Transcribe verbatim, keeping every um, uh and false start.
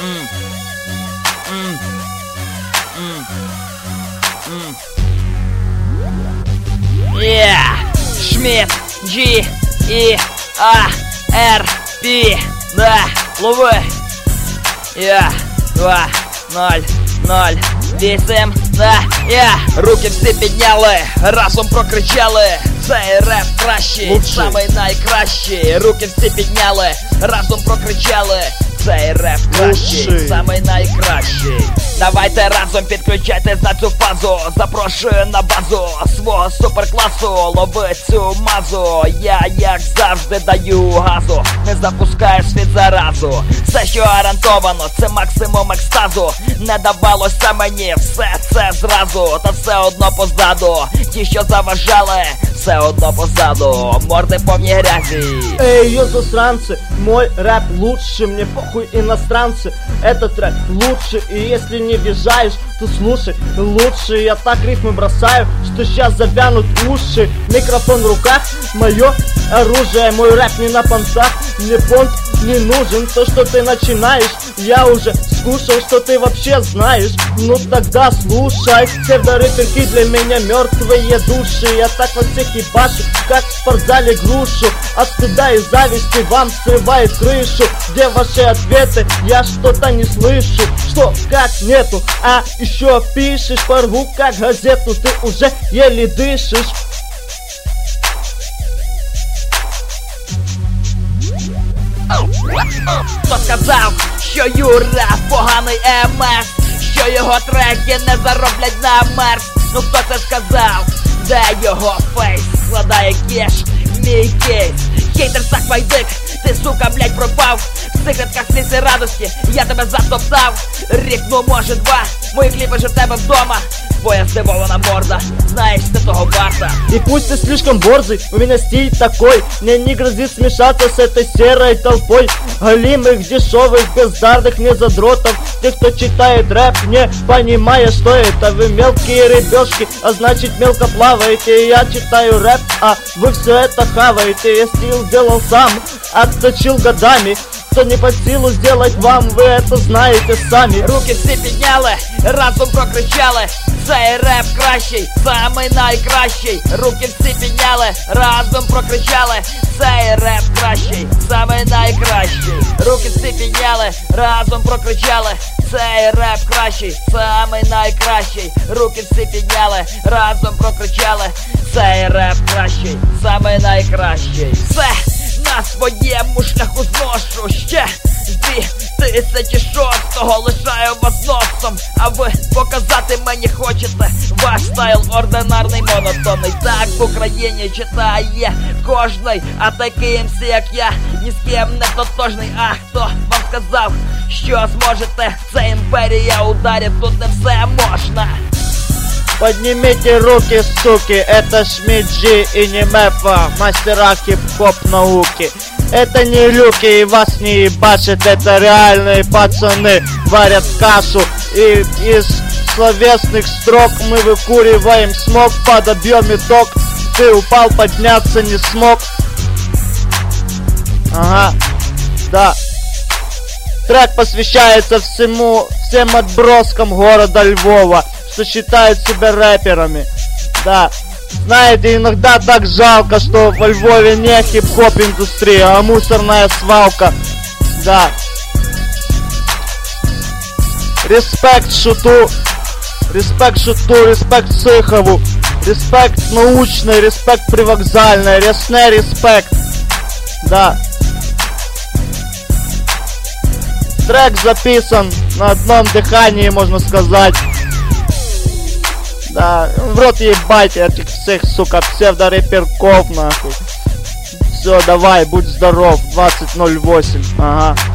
Mm. Mm. Mm. Mm. Yeah. Шмидт, G, E, A, R, P. Да, лови. Я, два, ноль, ноль, вісім, да, я. Руки всі підняли, разом прокричали. Цей реп кращий, самий найкращий. Руки всі підняли, разом прокричали. Цей реп кращий, самий найкращий. Давайте разом підключайтесь на цю фазу. Запрошую на базу свого суперкласу. Лови цю мазу. Я, як завжди, даю газу. Не запускаю світ заразу. Все, що гарантовано, це максимум екстазу. Не давалося мені все це зразу. Та все одно позаду. Ті, що заважали, все одно позаду. Морди повні грязі. Эй, йо, засранцы, мой рэп лучше, мне похуй иностранцы. Этот рэп лучше, и если не въезжаешь, то слушай лучше. Я так рифмы бросаю, что сейчас завянут уши. Микрофон в руках, мое оружие. Мой рэп не на понтах, мне понт не нужен. То, что ты начинаешь, я уже скушал, что ты вообще знаешь. Ну тогда слушай, псевдорэперки для меня мертвые души. Я так во всех ебашу, как в спортзале грушу. От стыда и зависти вам срывает крышу. Где ваши ответы? Я что-то не слышу. Что, как, нету, а еще пишешь. Порву как газету, ты уже еле дышишь. Хто сказав, що Юра поганий ем ес, що його треки не зароблять на мерч? Ну хто це сказав? Де його фейс? Складає кеш, мій кейс. Хейтер сак майдик, ти сука, блять, пропав. В секретках сліз і радості, я тебе затоптав. Рік, ну може два, мої кліпи же в тебе вдома. Твоя здивована морда, знаєш, ты того варта. И пусть ты слишком борзый, у меня стиль такой. Мне не грозит смешаться с этой серой толпой голимых, дешевых, бездарных незадротов. Тех, кто читает рэп, не понимая, что это. Вы мелкие рыбешки, а значит мелко плаваете. Я читаю рэп, а вы все это хаваете. Я стиль делал сам, отточил годами. Что не под силу сделать вам, вы это знаете сами. Руки всі підняли, разом прокричали. Цей реп кращий, самий найкращий. Руки всі підняли, разом прокричали. Цей реп кращий, самий найкращий. Руки всі підняли, разом прокричали. Цей реп кращий, самий найкращий. Руки всі підняли, разом прокричали. Цей реп кращий, самий найкращий. Все на своєму шляху зношу ще дві тисячі шостого, лишаю вас носом. А ви показати мені хочете ваш стайл ординарний, монотонний. Так в Україні читає кожний, а такий ем сі, як я, ні з ким не тотожний. А хто вам сказав, що зможете? Це імперія ударів, тут не все можна. Поднимите руки, суки, это Шмидт G и не Мефа, мастера хип-хоп науки. Это не люки и вас не ебашит, это реальные пацаны варят кашу. И из словесных строк мы выкуриваем смог, подобьем итог. Ты упал, подняться не смог. Ага, да. Трек посвящается всему, всем отброскам города Львова, что считают себя рэперами. Да, знаете, иногда так жалко, что во Львове не хип-хоп индустрия, а мусорная свалка. Да. Респект Шуту, респект Шуту, респект Сыхову, респект научный, респект привокзальный, ресне респект. Да. Трек записан на одном дыхании, можно сказать. Да, в рот ебать этих всех, сука, псевдорэперков, нахуй. Все, давай, будь здоров, двадцать ноль восемь, ага.